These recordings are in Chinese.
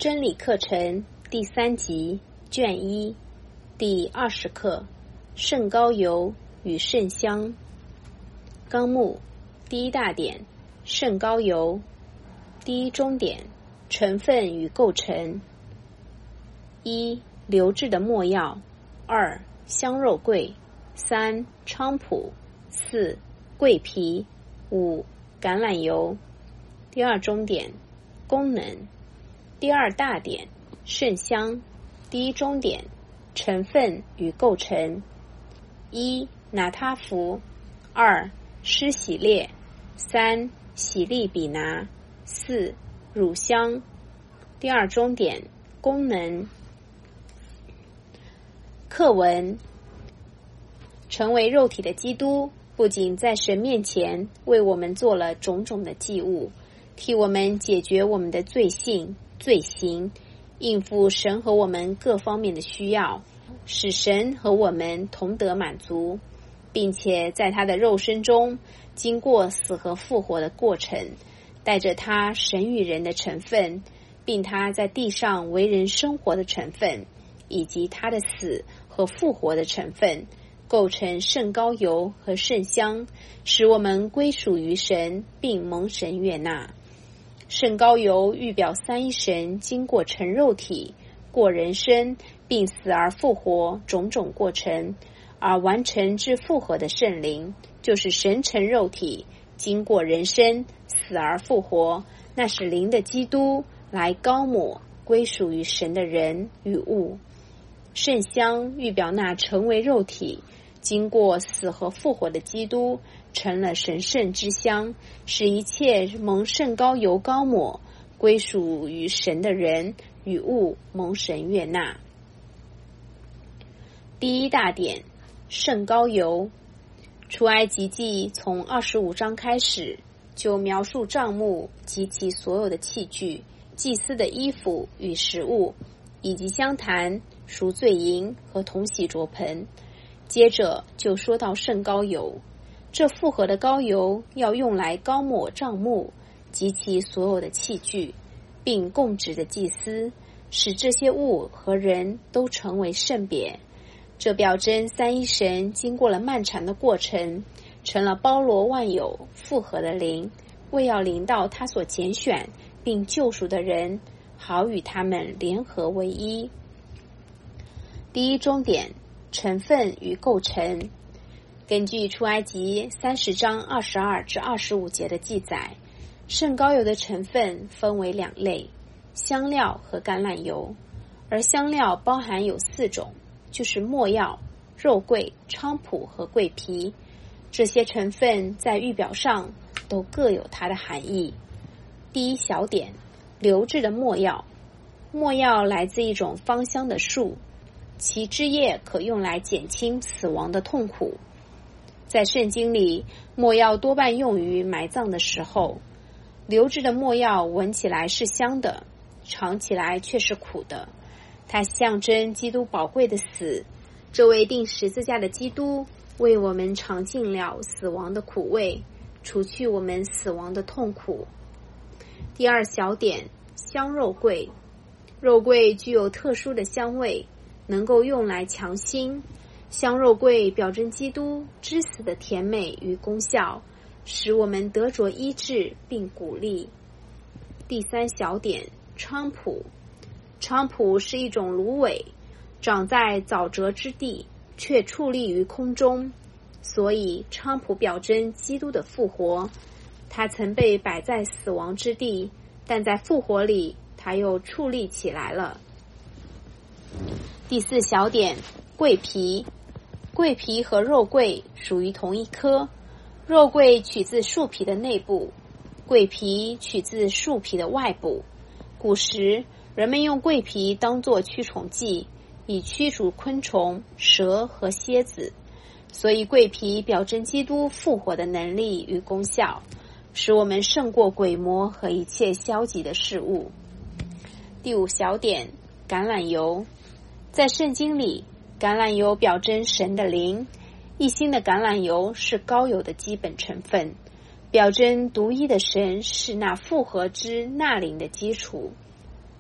真理课程第3集卷1第20课圣膏油与圣香。纲目第一大点圣膏油，第一中点成分与构成。1. 流质的没药， 2. 香肉桂， 3. 菖蒲， 4. 桂皮， 5. 橄榄油。第二中点功能。第二大点圣香，第一中点成分与构成。1. 拿他符， 2. 施洗列， 3. 洗利比拿， 4. 乳香。第二中点功能。课文：成为肉体的基督不仅在神面前为我们做了种种的祭物，替我们解决我们的罪性罪行，应付神和我们各方面的需要，使神和我们同得满足，并且在他的肉身中经过死和复活的过程，带着他神与人的成分，并他在地上为人生活的成分，以及他的死和复活的成分，构成圣膏油和圣香，使我们归属于神，并蒙神悦纳。圣膏油预表三一神经过成肉体、过人生，并死而复活种种过程，而完成至复活的圣灵，就是神成肉体，经过人生，死而复活，那是灵的基督来膏抹归属于神的人与物。圣香预表那成为肉体，经过死和复活的基督，成了神圣之香，使一切蒙圣膏油膏抹归属于神的人与物蒙神悦纳。第一大点圣膏油。出埃及记从25章开始，就描述帐幕及其所有的器具、祭司的衣服与食物，以及香坛、赎罪营和铜洗濯盆。接着就说到圣膏油，这复合的膏油要用来膏抹帐幕及其所有的器具，并供职的祭司，使这些物和人都成为圣别。这表征三一神经过了漫长的过程，成了包罗万有复合的灵，为要临到他所拣选并救赎的人，好与他们联合为一。第一中点成分与构成。根据出埃及30章22至25节的记载，圣膏油的成分分为2类，香料和橄榄油，而香料包含有4种，就是没药、肉桂、菖蒲和桂皮。这些成分在预表上都各有它的含义。第一小点流质的没药。没药来自一种芳香的树，其枝叶可用来减轻死亡的痛苦。在圣经里，没药多半用于埋葬的时候。流质的没药闻起来是香的，尝起来却是苦的。它象征基督宝贵的死，这位钉十字架的基督为我们尝尽了死亡的苦味，除去我们死亡的痛苦。第二小点香肉桂。肉桂具有特殊的香味，能够用来强心。香肉桂表征基督之死的甜美与功效，使我们得着医治并鼓励。第三小点菖蒲。菖蒲是一种芦苇，长在沼泽之地，却矗立于空中，所以菖蒲表征基督的复活。他曾被摆在死亡之地，但在复活里他又矗立起来了。第四小点桂皮。桂皮和肉桂属于同一科，肉桂取自树皮的内部，桂皮取自树皮的外部。古时人们用桂皮当作驱虫剂，以驱逐昆虫、蛇和蝎子，所以桂皮表征基督复活的能力与功效，使我们胜过鬼魔和一切消极的事物。第五小点橄榄油。在圣经里，橄榄油表征神的灵，一心的橄榄油是膏油的基本成分，表征独一的神是那复合之纳灵的基础。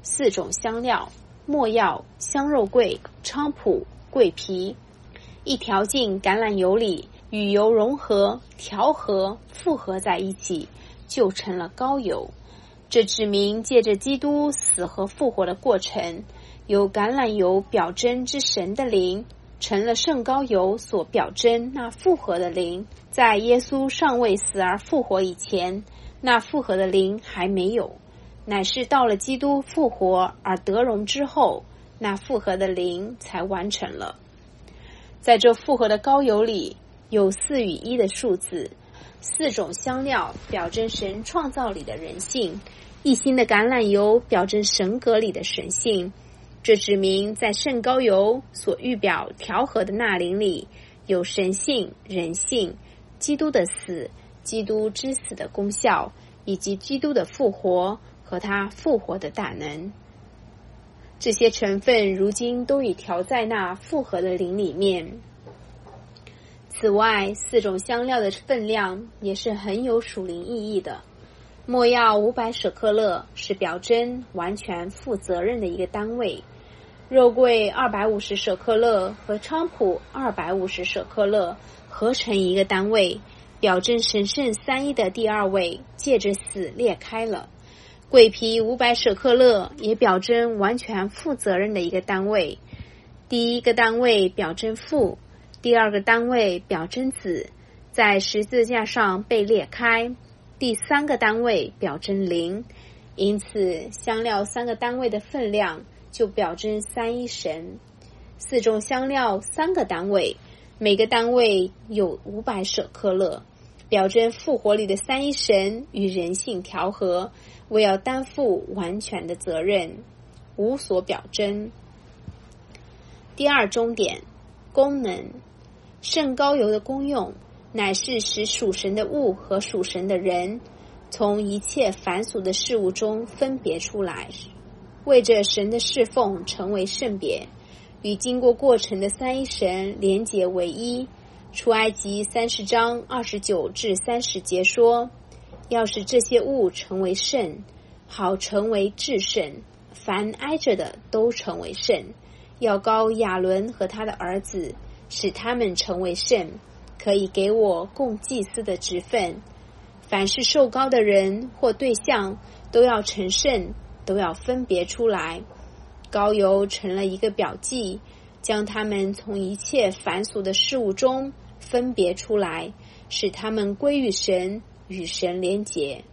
4种香料：没药、香肉桂、菖蒲、桂皮，一调进橄榄油里，与油融合、调和、复合在一起，就成了膏油。这指明借着基督死和复活的过程，由橄榄油表征之神的灵，成了圣膏油所表征那复活的灵。在耶稣尚未死而复活以前，那复活的灵还没有，乃是到了基督复活而得荣之后，那复活的灵才完成了。在这复活的膏油里，有4与1的数字，4种香料表征神创造里的人性，一心的橄榄油表征神格里的神性。这指明在圣膏油所预表调和的那灵里，有神性、人性、基督的死、基督之死的功效，以及基督的复活和他复活的大能。这些成分如今都已调在那复合的灵里面。此外，4种香料的分量也是很有属灵意义的。没药500舍克勒是表征完全负责任的一个单位，肉桂250舍克勒和菖蒲250舍克勒合成一个单位，表征神圣三一的第二位借着死裂开了。桂皮500舍克勒也表征完全负责任的一个单位，第一个单位表征父，第二个单位表征子，在十字架上被裂开，第三个单位表征灵。因此香料3个单位的分量就表征三一神。4种香料3个单位，每个单位有500舍克勒，表征复活里的三一神与人性调和，为要担负完全的责任，无所表征。第二中点，功能。圣膏油的功用乃是使属神的物和属神的人从一切凡俗的事物中分别出来，为着神的侍奉成为圣别，与经过过程的三一神连结为一。出埃及30章29至30节说，要使这些物成为圣，好成为至圣，凡挨着的都成为圣。要膏亚伦和他的儿子，使他们成为圣，可以给我供祭司的职分。凡是受膏的人或对象都要成圣，都要分别出来。膏油成了一个表记，将他们从一切凡俗的事物中分别出来，使他们归于神，与神连结。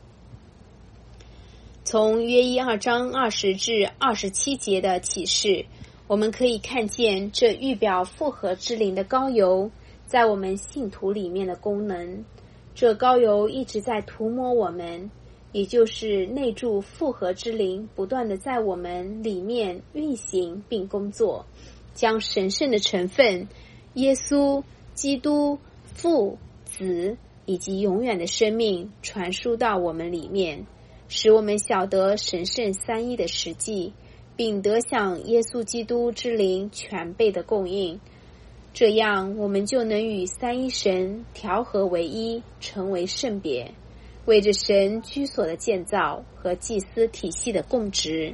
从约1章20至27节的启示，我们可以看见这预表复合之灵的膏油在我们信徒里面的功能。这膏油一直在涂抹我们，也就是内住复合之灵不断的在我们里面运行并工作，将神圣的成分耶稣、基督、父、子以及永远的生命传输到我们里面，使我们晓得神圣三一的实际，并得享耶稣基督之灵全备的供应。这样我们就能与三一神调和为一，成为圣别，为着神居所的建造和祭司体系的供职。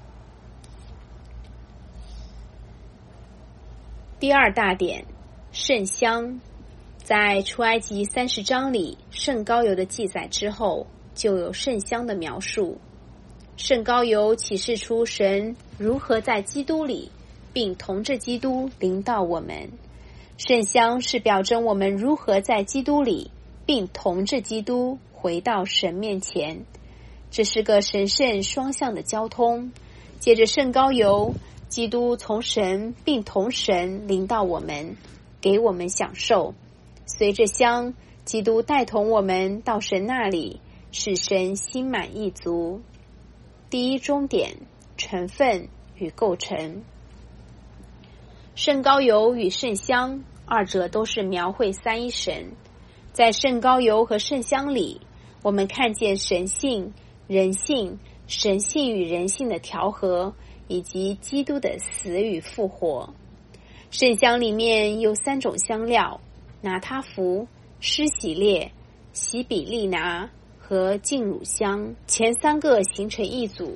第二大点，圣香。在出埃及30章里，圣膏油的记载之后，就有圣香的描述。圣膏油启示出神如何在基督里，并同着基督临到我们。圣香是表征我们如何在基督里，并同着基督回到神面前。这是个神圣双向的交通。借着圣膏油，基督从神并同神临到我们，给我们享受。随着香，基督带同我们到神那里，使神心满意足。第一中点，成分与构成。圣膏油与圣香，二者都是描绘三一神。在圣膏油和圣香里，我们看见神性、人性、神性与人性的调和，以及基督的死与复活。圣香里面有3种香料，拿他弗、施喜列、喜比利拿和净乳香，前3个形成一组，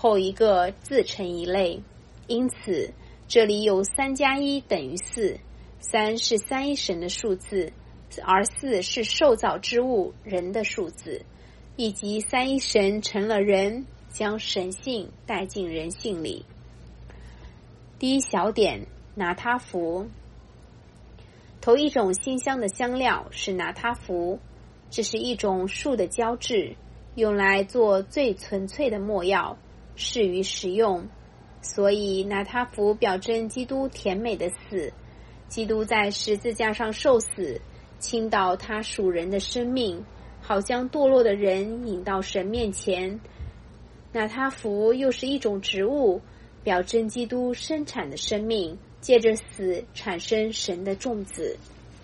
后一个自成一类。因此这里有3+1等于4， 3是三一神的数字，而4是受造之物人的数字，以及三一神成了人，将神性带进人性里。第一小点，拿他符。头一种馨香的香料是拿他符，这是一种树的胶质，用来做最纯粹的没药，适于食用。所以拿他符表征基督甜美的死，基督在十字架上受死，倾倒他属人的生命，好将堕落的人引到神面前。拿他符又是一种植物，表征基督生产的生命，借着死产生神的种子。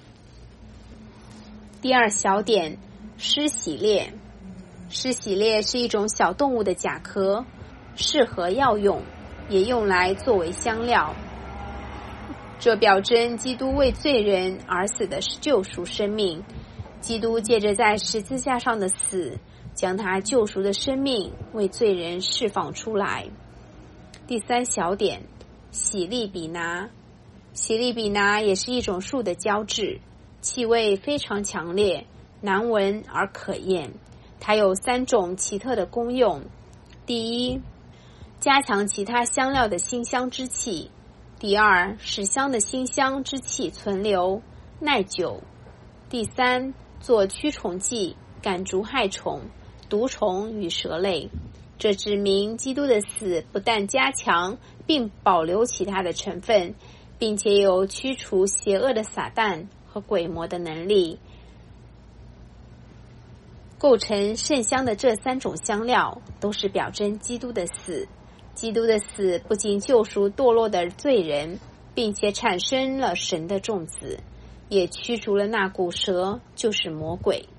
第二小点，施洗列。施洗列是一种小动物的甲壳，适合药用，也用来作为香料。这表征基督为罪人而死的救赎生命，基督借着在十字架上的死，将他救赎的生命为罪人释放出来。第三小点，喜利比拿。喜利比拿也是一种树的胶质，气味非常强烈，难闻而可厌。它有3种奇特的功用。第一，加强其他香料的馨香之气；第二，使香的馨香之气存留耐久；第三，做驱虫剂，赶逐害虫、毒虫与蛇类。这指明基督的死不但加强并保留其他的成分，并且有驱除邪恶的撒旦和鬼魔的能力。构成圣香的这3种香料都是表征基督的死。基督的死不仅救赎堕落的罪人，并且产生了神的种子，也驱逐了那股蛇，就是魔鬼。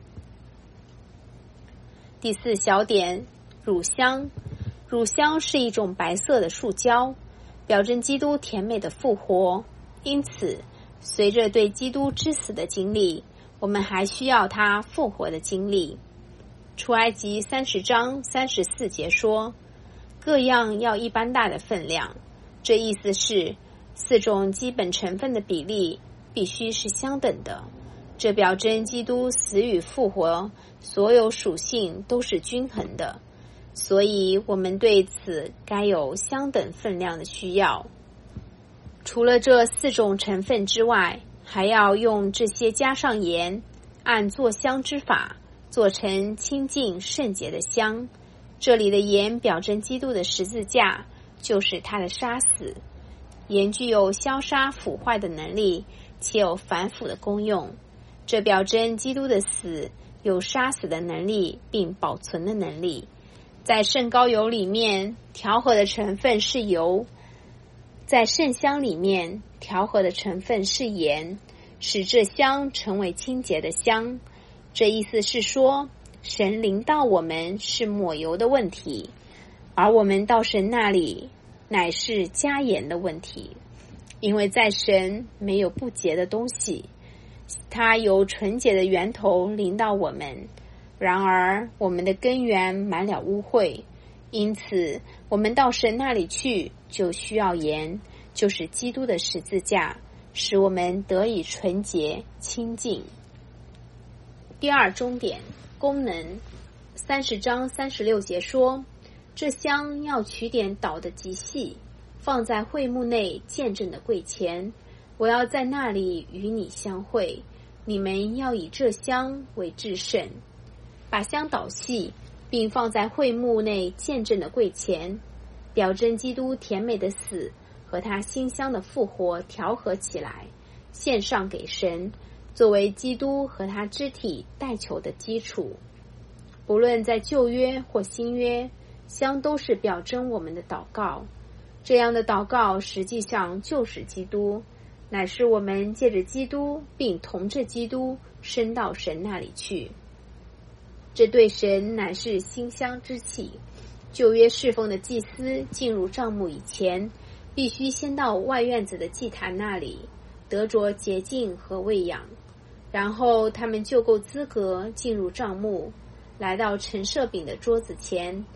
第4小点，乳香。乳香是一种白色的树胶，表征基督甜美的复活。因此随着对基督之死的经历，我们还需要他复活的经历。出埃及30章34节说，各样要一般大的分量。这意思是4种基本成分的比例必须是相等的，这表征基督死与复活所有属性都是均衡的，所以我们对此该有相等分量的需要。除了这4种成分之外，还要用这些加上盐，按做香之法做成清净圣洁的香。这里的盐表征基督的十字架，就是他的杀死。盐具有消杀腐坏的能力，且有反腐的功用。这表征基督的死有杀死的能力并保存的能力。在圣膏油里面，调和的成分是油；在圣香里面，调和的成分是盐，使这香成为清洁的香。这意思是说，神临到我们是抹油的问题，而我们到神那里乃是加盐的问题。因为在神没有不洁的东西，它由纯洁的源头临到我们。然而我们的根源满了污秽，因此我们到神那里去就需要盐，就是基督的十字架，使我们得以纯洁清净。第2中点，功能。30章36节说，这香要取点捣得极细，放在会幕内见证的柜前，我要在那里与你相会，你们要以这香为至圣。把香捣细，并放在会幕内见证的柜前，表征基督甜美的死和他馨香的复活调和起来，献上给神，作为基督和他肢体代求的基础。不论在旧约或新约，香都是表征我们的祷告。这样的祷告实际上就是基督，乃是我们借着基督并同着基督升到神那里去。这对神乃是馨香之气。旧约侍奉的祭司进入帐幕以前，必须先到外院子的祭坛那里得着洁净和喂养，然后他们就够资格进入帐幕，来到陈设饼的桌子前，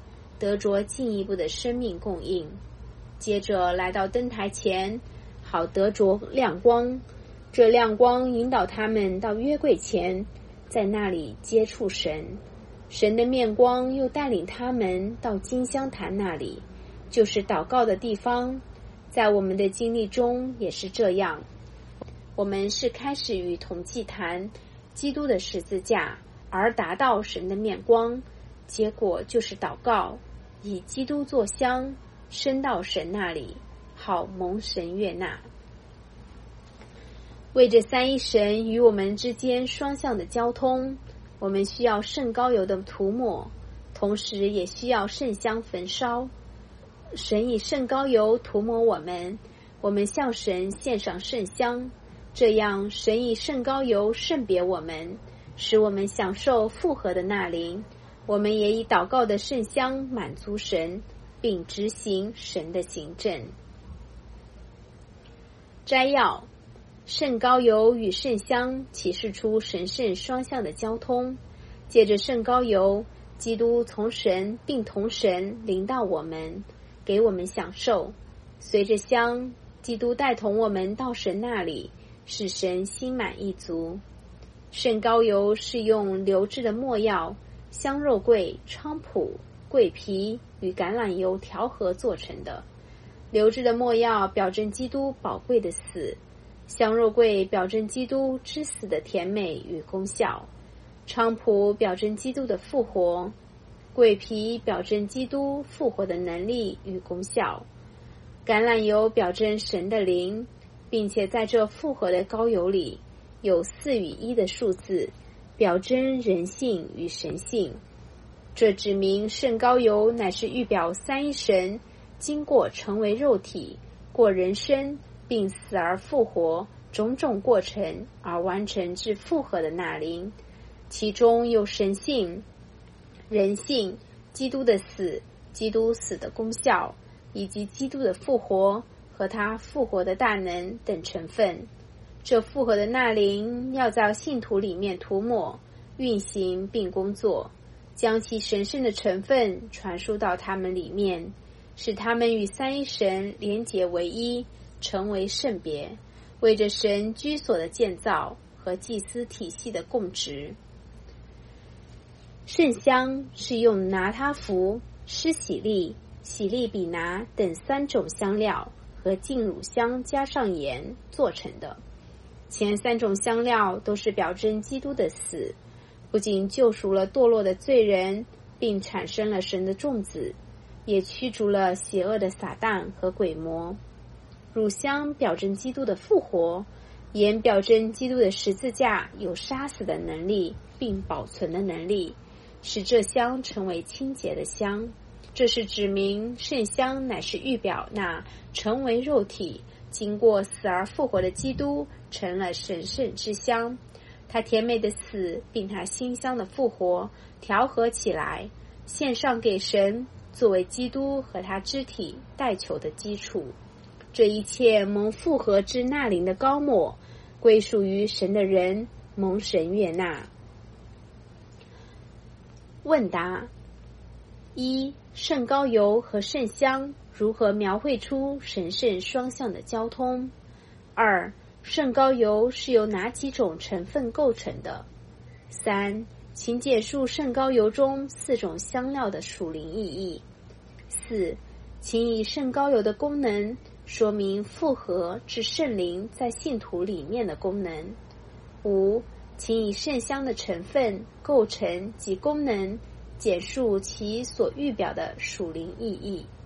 得着进一步的生命供应。接着来到灯台前，好得着亮光，这亮光引导他们到约柜前，在那里接触神。神的面光又带领他们到金香坛那里，就是祷告的地方。在我们的经历中也是这样，我们是开始与同祭坛基督的十字架，而达到神的面光，结果就是祷告，以基督作香，升到神那里，好蒙神悦纳。为这三一神与我们之间双向的交通，我们需要圣膏油的涂抹，同时也需要圣香焚烧。神以圣膏油涂抹我们，我们向神献上圣香，这样神以圣膏油圣别我们，使我们享受复合的纳灵。我们也以祷告的圣香满足神，并执行神的行政。摘要：圣膏油与圣香启示出神圣双向的交通，借着圣膏油，基督从神并同神临到我们，给我们享受。随着香，基督带同我们到神那里，使神心满意足。圣膏油是用流质的没药、香肉桂、菖蒲、桂皮与橄榄油调和做成的。流质的没药表征基督宝贵的死，香肉桂表征基督之死的甜美与功效，菖蒲表征基督的复活，桂皮表征基督复活的能力与功效，橄榄油表征神的灵，并且在这复活的膏油里有4与1的数字，表征人性与神性。这指明圣膏油乃是预表三一神经过成为肉体、过人生并死而复活种种过程而完成至复合的纳灵，其中有神性、人性、基督的死、基督死的功效，以及基督的复活和他复活的大能等成分。这复合的纳灵要在信徒里面涂抹、运行并工作，将其神圣的成分传输到他们里面，使他们与三一神连结为一，成为圣别，为着神居所的建造和祭司体系的供职。圣香是用拿他符、施洗利、洗利比拿等3种香料和净乳香加上盐做成的。前3种香料都是表征基督的死，不仅救赎了堕落的罪人，并产生了神的种子，也驱逐了邪恶的撒旦和鬼魔。乳香表征基督的复活，盐表征基督的十字架有杀死的能力并保存的能力，使这香成为清洁的香。这是指明圣香乃是预表那成为肉体、经过死而复活的基督成了神圣之香，他甜美的死并他馨香的复活调和起来，献上给神，作为基督和他肢体代求的基础。这一切蒙复合之纳灵的膏抹，归属于神的人，蒙神悦纳。问答：一、圣膏油和圣香如何描绘出神圣双向的交通？二、圣膏油是由哪几种成分构成的？三、请简述圣膏油中4种香料的属灵意义。四、请以圣膏油的功能说明复合至圣灵在信徒里面的功能。五、请以圣香的成分、构成及功能简述其所预表的属灵意义。